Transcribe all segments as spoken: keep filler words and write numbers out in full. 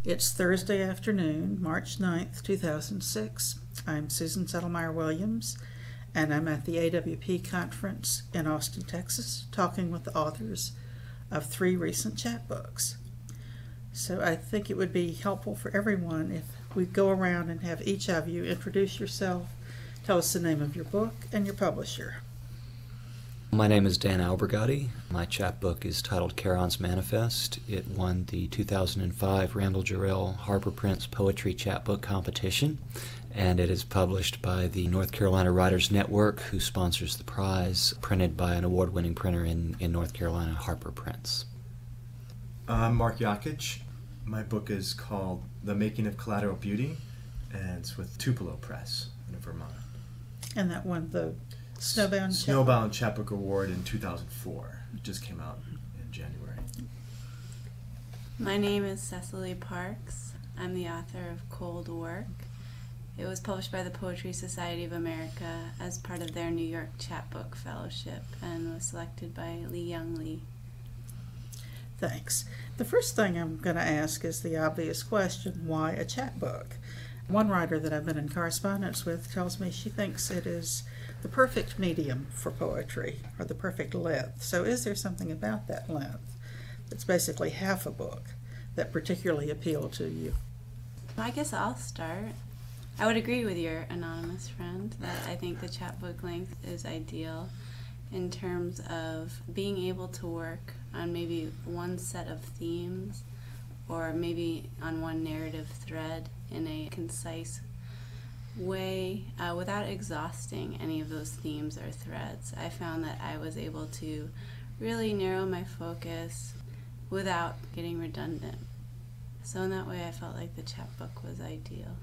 It's Thursday afternoon, March ninth, two thousand six. I'm Susan Settlemeyer Williams, and I'm at the A W P conference in Austin, Texas, talking with the authors of three recent chapbooks. So I think it would be helpful for everyone if we go around and have each of you introduce yourself, tell us the name of your book and your publisher. My name is Dan Albergotti. My chapbook is titled Charon's Manifest. It won the two thousand five Randall Jarrell Harper Prince Poetry Chapbook Competition, and it is published by the North Carolina Writers Network, who sponsors the prize, printed by an award-winning printer in, in North Carolina, Harper Prince. I'm Mark Yakic. My book is called The Making of Collateral Beauty, and it's with Tupelo Press in Vermont. And that won the Snowbound Snowbound Chapbook Award in two thousand four. It just came out in January. My name is Cecily Parks. I'm the author of Cold Work. It was published by the Poetry Society of America as part of their New York Chapbook Fellowship and was selected by Lee Young Lee. Thanks. The first thing I'm going to ask is the obvious question, why a chapbook? One writer that I've been in correspondence with tells me she thinks it is the perfect medium for poetry, or the perfect length. So is there something about that length that's basically half a book that particularly appealed to you? Well, I guess I'll start. I would agree with your anonymous friend that I think the chapbook length is ideal in terms of being able to work on maybe one set of themes or maybe on one narrative thread in a concise way uh, without exhausting any of those themes or threads. I found that I was able to really narrow my focus without getting redundant. So in that way I felt like the chapbook was ideal.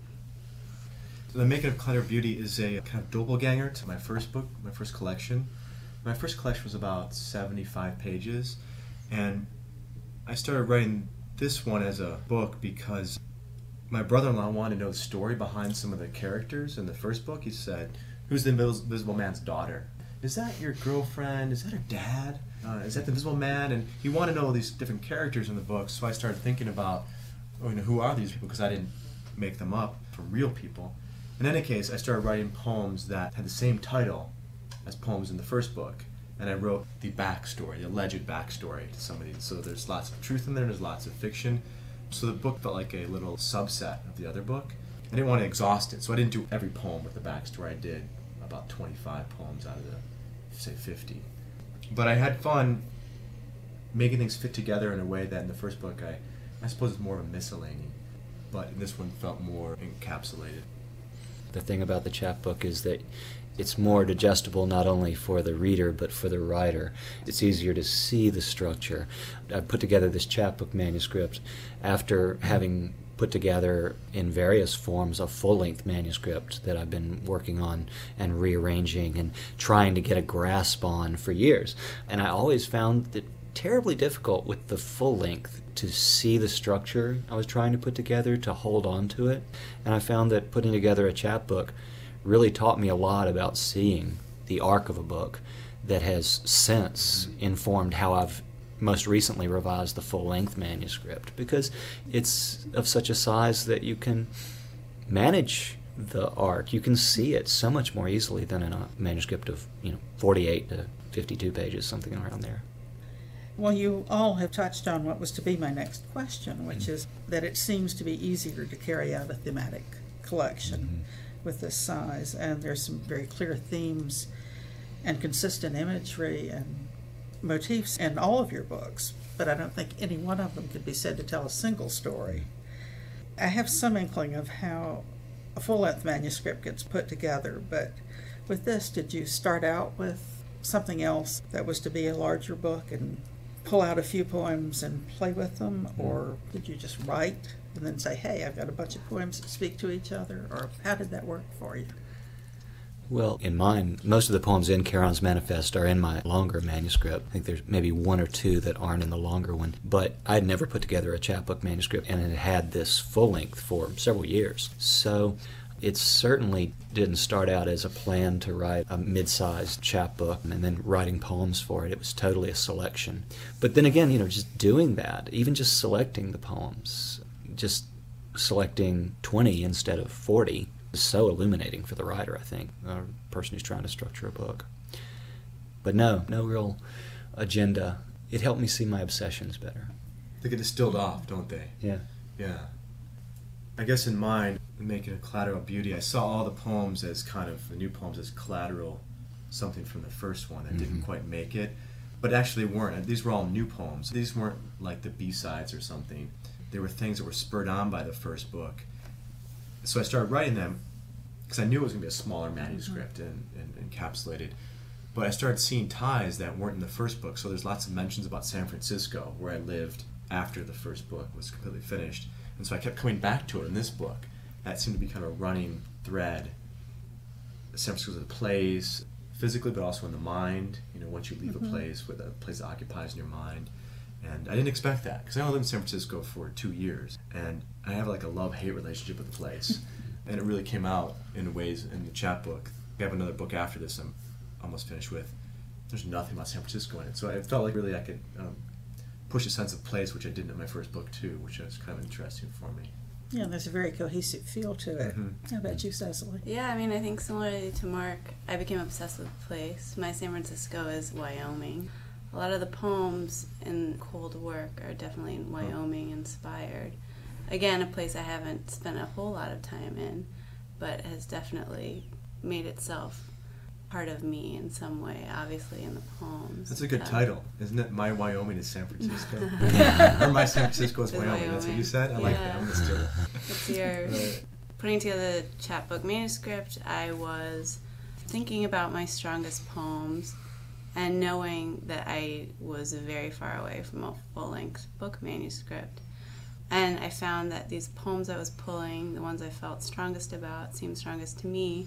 So The Making of Collateral Beauty is a kind of doppelganger to my first book, my first collection. My first collection was about seventy-five pages, and I started writing this one as a book because my brother-in-law wanted to know the story behind some of the characters in the first book. He said, "Who's the Invisible Man's daughter? Is that your girlfriend? Is that her dad? Uh, is that the Invisible Man?" And he wanted to know these different characters in the book, so I started thinking about, oh, you know, who are these people, because I didn't make them up from real people. In any case, I started writing poems that had the same title as poems in the first book, and I wrote the backstory, the alleged backstory to some of these. So there's lots of truth in there, there's lots of fiction. So the book felt like a little subset of the other book. I didn't want to exhaust it, so I didn't do every poem with the backstory. I did about twenty-five poems out of the, say, fifty. But I had fun making things fit together in a way that in the first book, I, I suppose it's more of a miscellany, but in this one felt more encapsulated. The thing about the chapbook is that it's more digestible not only for the reader but for the writer. It's easier to see the structure. I put together this chapbook manuscript after having put together in various forms a full-length manuscript that I've been working on and rearranging and trying to get a grasp on for years. And I always found it terribly difficult with the full length to see the structure I was trying to put together, to hold on to it. And I found that putting together a chapbook really taught me a lot about seeing the arc of a book that has since informed how I've most recently revised the full-length manuscript, because it's of such a size that you can manage the arc. You can see it so much more easily than in a manuscript of, you know, forty-eight to fifty-two pages, something around there. Well, you all have touched on what was to be my next question, which mm-hmm. is that it seems to be easier to carry out a thematic collection mm-hmm. with this size, and there's some very clear themes and consistent imagery and motifs in all of your books, but I don't think any one of them could be said to tell a single story. I have some inkling of how a full-length manuscript gets put together, but with this, did you start out with something else that was to be a larger book and pull out a few poems and play with them, or did you just write and then say, hey, I've got a bunch of poems that speak to each other, or how did that work for you? Well, in mine, most of the poems in Charon's Manifest are in my longer manuscript. I think there's maybe one or two that aren't in the longer one. But I had never put together a chapbook manuscript, and it had this full length for several years. So it certainly didn't start out as a plan to write a mid-sized chapbook and then writing poems for it. It was totally a selection. But then again, you know, just doing that, even just selecting the poems, just selecting twenty instead of forty is so illuminating for the writer, I think, a person who's trying to structure a book. But no, no real agenda. It helped me see my obsessions better. They get distilled off, don't they? Yeah. Yeah. I guess in mine, making a collateral beauty, I saw all the poems as kind of, the new poems as collateral, something from the first one that Mm-hmm. didn't quite make it. But actually weren't. These were all new poems. These weren't like the B-sides or something. They were things that were spurred on by the first book. So I started writing them because I knew it was going to be a smaller manuscript and, and encapsulated. But I started seeing ties that weren't in the first book. So there's lots of mentions about San Francisco, where I lived after the first book was completely finished. And so I kept coming back to it in this book. That seemed to be kind of a running thread. San Francisco is a place, physically, but also in the mind. You know, once you leave Mm-hmm. a place, where the place occupies in your mind. And I didn't expect that, because I only lived in San Francisco for two years. And I have like a love-hate relationship with the place. And it really came out in ways in the chapbook. I have another book after this I'm almost finished with. There's nothing about San Francisco in it. So I felt like really I could um, push a sense of place, which I didn't in my first book too, which was kind of interesting for me. Yeah, there's a very cohesive feel to it. Mhm. How about you, Cecily? Yeah, I mean, I think similarly to Mark, I became obsessed with the place. My San Francisco is Wyoming. A lot of the poems in Cold Work are definitely Wyoming inspired. Again, a place I haven't spent a whole lot of time in, but has definitely made itself part of me in some way, obviously in the poems. That's a good Um, title, isn't it? My Wyoming is San Francisco. Or My San Francisco is Is Wyoming. That's what you Wyoming. said? I like that. Yeah. I'm going to steal it. It's yours. Right. Putting together the chapbook manuscript, I was thinking about my strongest poems and knowing that I was very far away from a full-length book manuscript. And I found that these poems I was pulling, the ones I felt strongest about, seemed strongest to me,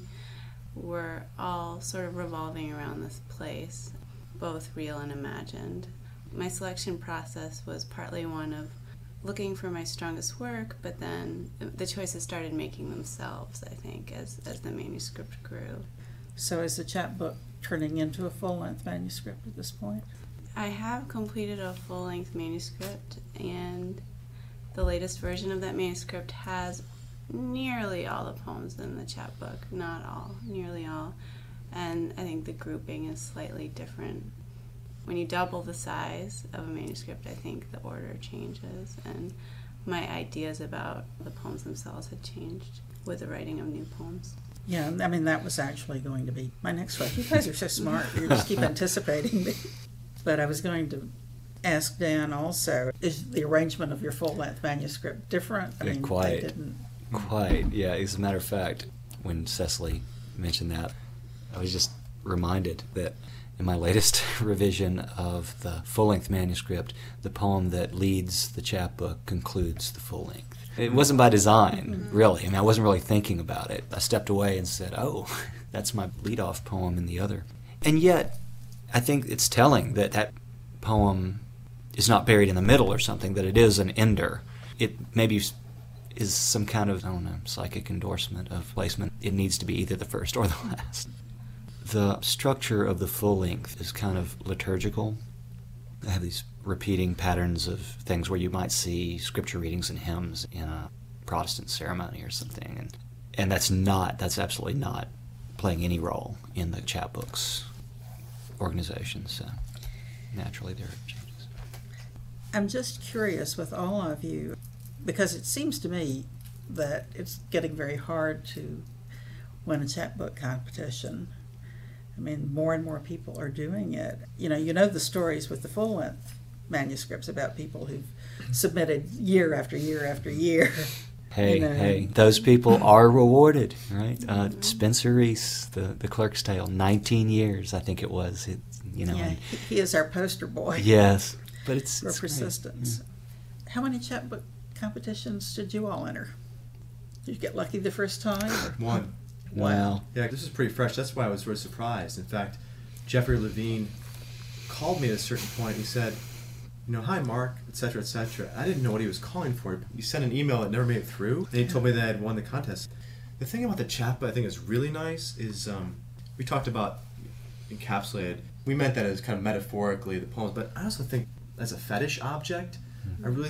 were all sort of revolving around this place, both real and imagined. My selection process was partly one of looking for my strongest work, but then the choices started making themselves, I think, as, as the manuscript grew. So is the chapbook turning into a full-length manuscript at this point? I have completed a full-length manuscript, and the latest version of that manuscript has nearly all the poems in the chapbook. Not all, nearly all. And I think the grouping is slightly different. When you double the size of a manuscript, I think the order changes, and my ideas about the poems themselves had changed with the writing of new poems. Yeah, I mean, that was actually going to be my next question. You guys are so smart. You just keep anticipating me. But I was going to ask Dan also, is the arrangement of your full-length manuscript different? I Yeah, mean, quite. I didn't... Quite, yeah. As a matter of fact, when Cecily mentioned that, I was just reminded that in my latest revision of the full-length manuscript, the poem that leads the chapbook concludes the full length. It wasn't by design, really. I mean, I wasn't really thinking about it. I stepped away and said, oh, that's my lead-off poem in the other. And yet, I think it's telling that that poem is not buried in the middle or something, that it is an ender. It maybe is some kind of, I don't know, psychic endorsement of placement. It needs to be either the first or the last. The structure of the full length is kind of liturgical. I have these repeating patterns of things where you might see scripture readings and hymns in a Protestant ceremony or something. And, and that's not, that's absolutely not playing any role in the chapbook's organization. So naturally there are changes. I'm just curious with all of you, because it seems to me that it's getting very hard to win a chapbook competition. I mean, more and more people are doing it. You know, you know the stories with the full-length manuscripts about people who've submitted year after year after year. Hey, You know. hey, those people are rewarded, right? Uh, Spencer Reese, the, the Clerk's Tale, nineteen years, I think it was. It, you know, Yeah, and- he, he is our poster boy yes, but it's, for it's great. persistence. How many chapbook competitions did you all enter? Did you get lucky the first time? or- One. Wow. Yeah, this is pretty fresh. That's why I was very surprised. In fact, Jeffrey Levine called me at a certain point. He said, you know, hi, Mark, et cetera, et cetera. I didn't know what he was calling for. He sent an email that never made it through, and he told me that I had won the contest. The thing about the chapbook I think is really nice is um, we talked about encapsulated. We meant that as kind of metaphorically the poems, but I also think as a fetish object, I really think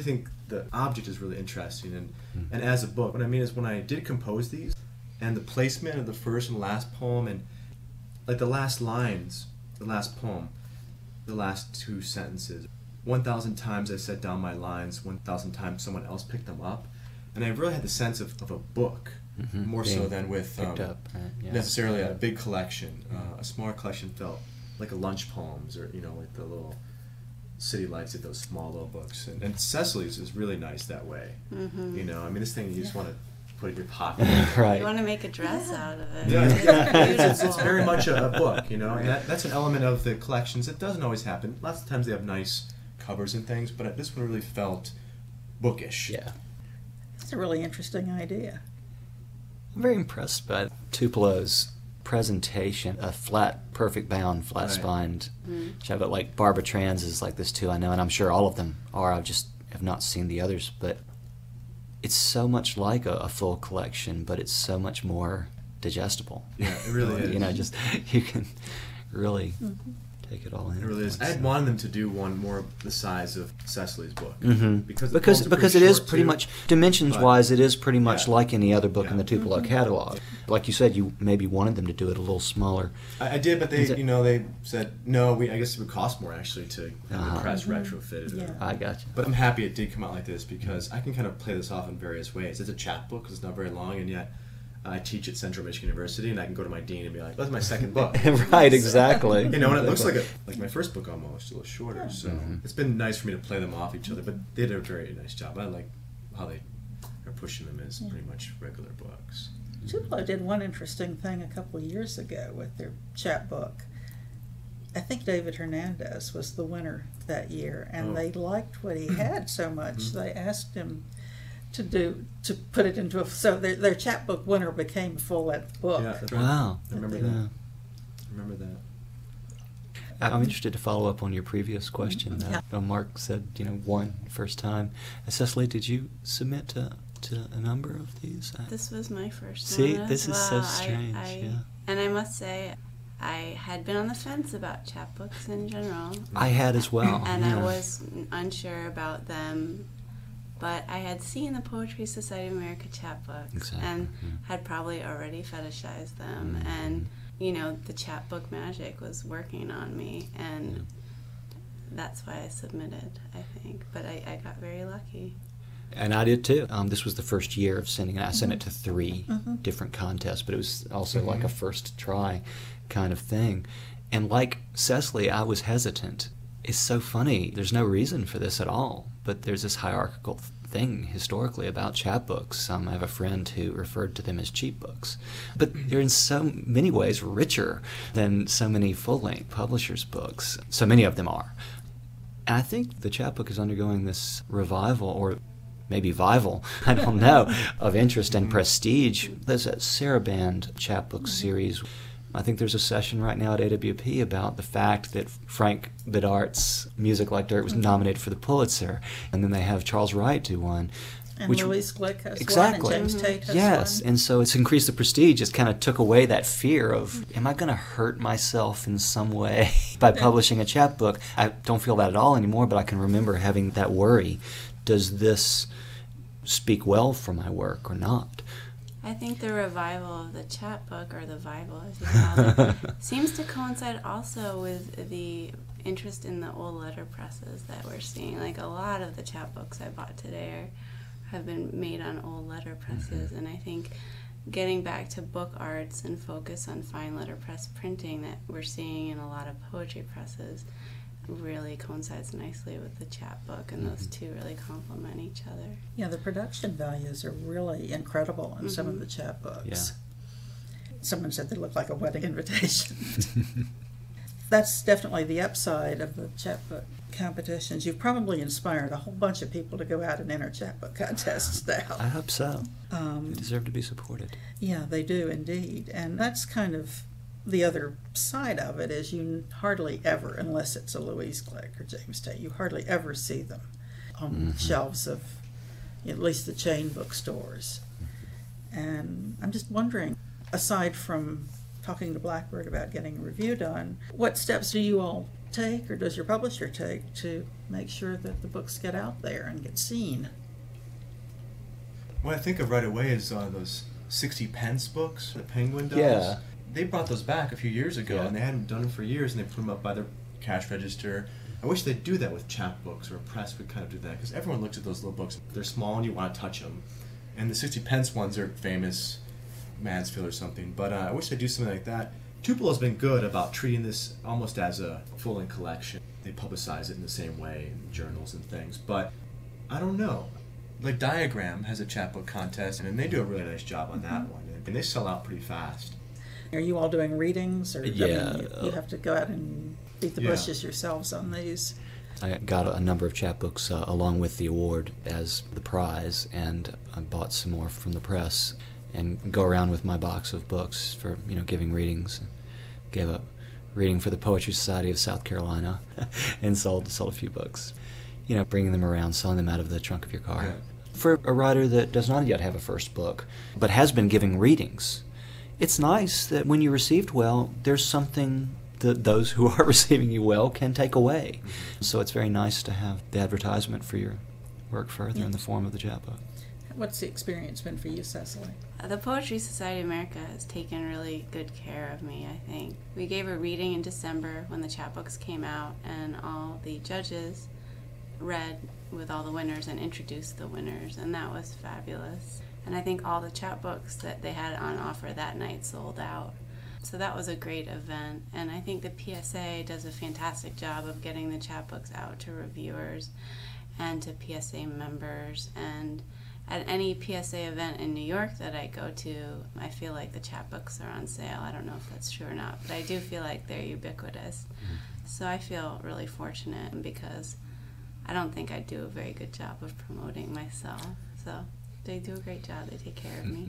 the object is really interesting. And, mm-hmm. and as a book, what I mean is when I did compose these, and the placement of the first and last poem, and like the last lines, the last poem, the last two sentences, one thousand times I set down my lines, one thousand times someone else picked them up. And I really had the sense of, of a book, mm-hmm. more Being so than with um, up, right? Yeah. necessarily a big collection. Uh, a smaller collection felt like a lunch poems, or, you know, like the little City Lights did those small little books. And, and Cecily's is really nice that way. Mm-hmm. You know, I mean, this thing you just want to put in your pocket. Right. You want to make a dress yeah. out of it. Yeah, It's yeah. It's, it's, it's beautiful. very much a, a book, you know, and that, that's an element of the collections. It doesn't always happen. Lots of times they have nice covers and things, but this one really felt bookish. Yeah. It's a really interesting idea. I'm very impressed by Tupelo's presentation, a flat, perfect bound, flat Right. spined Mm. chapbook. Like Barbara Trans is like this too, I know, and I'm sure all of them are. I just have not seen the others, but it's so much like a, a full collection, but it's so much more digestible. Yeah, it really is. You know, just you can really Mm-hmm. take it all in. It really is. I had So- wanted them to do one more the size of Cecily's book. Mm-hmm. Because the because poems are because pretty it is short, pretty too. much dimensions But- wise, it is pretty much Yeah. like any other book in Yeah. the Tupelo Mm-hmm. catalog. Like you said, you maybe wanted them to do it a little smaller. I, I did, but they, Is it- you know, they said no. We, I guess it would cost more actually to have Uh-huh. the press retrofitted. Yeah. I got you. But I'm happy it did come out like this because I can kind of play this off in various ways. It's a chapbook because it's not very long, and yet I teach at Central Michigan University, and I can go to my dean and be like, "That's my second book." Right, exactly. You know, and it looks like a, like my first book almost, a little shorter. So Mhm. it's been nice for me to play them off each other. But they did a very nice job. I like how they are pushing them as pretty much regular books. Tupelo did one interesting thing a couple of years ago with their chapbook. I think David Hernandez was the winner that year, and Oh. they liked what he had so much. Mhm. They asked him to do to put it into a so their their chapbook winner became a full length book. Yeah, that's right. Wow. I remember Yeah. that. Yeah. I remember that. I'm interested to follow up on your previous question. Yeah. Uh, uh, Mark said, you know, one first time. Uh, Cecily, did you submit to, to a number of these? I- This was my first See, one as this is so well. I- strange, I, yeah. And I must say, I had been on the fence about chapbooks in general. I had as well. And yeah. I was unsure about them, but I had seen the Poetry Society of America chapbooks Exactly, and yeah. had probably already fetishized them. Mhm. And, you know, the chapbook magic was working on me, and Yeah. that's why I submitted, I think. But I, I got very lucky. And I did too. Um, this was the first year of sending it. I sent it to three Mhm. different contests, but it was also like a Mhm. first try kind of thing. And like Cecily, I was hesitant. It's so funny. There's no reason for this at all, but there's this hierarchical thing historically about chapbooks. Um, I have a friend who referred to them as cheap books. But they're in so many ways richer than so many full-length publishers' books. So many of them are. And I think the chapbook is undergoing this revival, or maybe vival, I don't know, of interest and prestige. There's a Saraband chapbook series. I think there's a session right now at A W P about the fact that Frank Bidart's Music Like Dirt was nominated for the Pulitzer, and then they have Charles Wright do one. And which- Louise Glick has Exactly. one, and James Tate has Yes, one. and so it's increased the prestige. It's kind of took away that fear of, am I going to hurt myself in some way by publishing a chapbook? I don't feel that at all anymore, but I can remember having that worry. Does this speak well for my work or not? I think the revival of the chapbook, or the Bible as you call it, seems to coincide also with the interest in the old letterpresses that we're seeing. Like a lot of the chapbooks I bought today are, have been made on old letterpresses, Mm-hmm. and I think getting back to book arts and focus on fine letterpress printing that we're seeing in a lot of poetry presses really coincides nicely with the chapbook, and those two really complement each other. Yeah, the production values are really incredible in some of the chapbooks. Yeah. Someone said they look like a wedding invitation. That's definitely the upside of the chapbook competitions. You've probably inspired a whole bunch of people to go out and enter chapbook contests I now. hope so. Um, They deserve to be supported. yeah, they do indeed. And that's kind of the other side of it, is you hardly ever, unless it's a Louise Glick or James Tate, you hardly ever see them on Mhm. shelves of at least the chain bookstores. And I'm just wondering, aside from talking to Blackbird about getting a review done, what steps do you all take, or does your publisher take, to make sure that the books get out there and get seen? What I think of right away is uh, those sixty pence books that Penguin does. Yeah. They brought those back a few years ago, Yeah. and they hadn't done them for years, and they put them up by their cash register. I wish they'd do that with chapbooks, or a press would kind of do that, because everyone looks at those little books. They're small and you want to touch them. And the sixty pence ones are famous, Mansfield or something. But uh, I wish they'd do something like that. Tupelo's been good about treating this almost as a full-length collection. They publicize it in the same way in journals and things. But I don't know. Like Diagram has a chapbook contest, and they do a really nice job on that one. And they sell out pretty fast. Are you all doing readings, or Yeah. I mean, you, you have to go out and beat the Yeah. bushes yourselves on these? I got a number of chapbooks uh, along with the award as the prize, and I bought some more from the press and go around with my box of books for, you know, giving readings. Gave a reading for the Poetry Society of South Carolina and sold sold a few books. You know, bringing them around, selling them out of the trunk of your car. Yeah. For a writer that does not yet have a first book, but has been giving readings, it's nice that when you're received well, there's something that those who are receiving you well can take away. Mm-hmm. So it's very nice to have the advertisement for your work further Yeah. in the form of the chapbook. What's the experience been for you, Cecily? Uh, The Poetry Society of America has taken really good care of me, I think. We gave a reading in December when the chapbooks came out, and all the judges read with all the winners and introduced the winners, and that was fabulous. And I think all the chapbooks that they had on offer that night sold out. So that was a great event, and I think the P S A does a fantastic job of getting the chapbooks out to reviewers and to P S A members. And at any P S A event in New York that I go to, I feel like the chapbooks are on sale. I don't know if that's true or not, but I do feel like they're ubiquitous. So I feel really fortunate because I don't think I do a very good job of promoting myself. So they do a great job. They take care of me.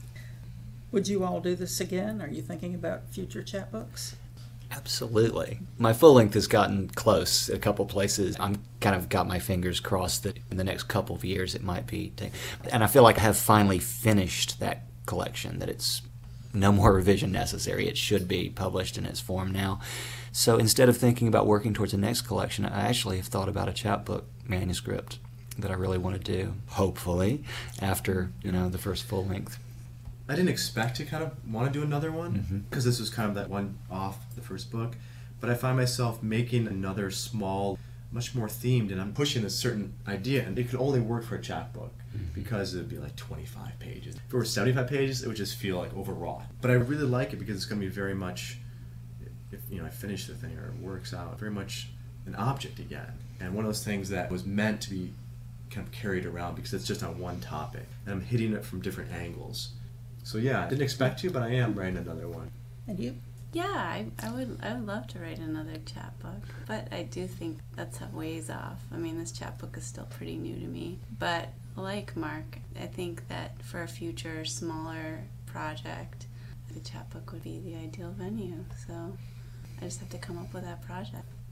Would you all do this again? Are you thinking about future chapbooks? Absolutely. My full length has gotten close a couple places. I'm kind of got my fingers crossed that in the next couple of years it might be. Take, and I feel like I have finally finished that collection, that it's no more revision necessary. It should be published in its form now. So instead of thinking about working towards the next collection, I actually have thought about a chapbook manuscript that I really want to do, hopefully, after, you know, the first full length. I didn't expect to kind of want to do another one, because Mhm. this was kind of that one off the first book. But I find myself making another small, much more themed, and I'm pushing a certain idea, and it could only work for a chapbook because it would be like twenty-five pages. If it were seventy-five pages, it would just feel like overwrought. But I really like it because it's going to be very much, if you know, I finish the thing or it works out, very much an object again. And one of those things that was meant to be kind of carried around because it's just on one topic, and I'm hitting it from different angles. So yeah, I didn't expect to, but I am writing another one. And you? Yeah, I, I would I would love to write another chapbook, but I do think that's a ways off. I mean, this chapbook is still pretty new to me. But like Mark, I think that for a future smaller project, the chapbook would be the ideal venue. So I just have to come up with that project.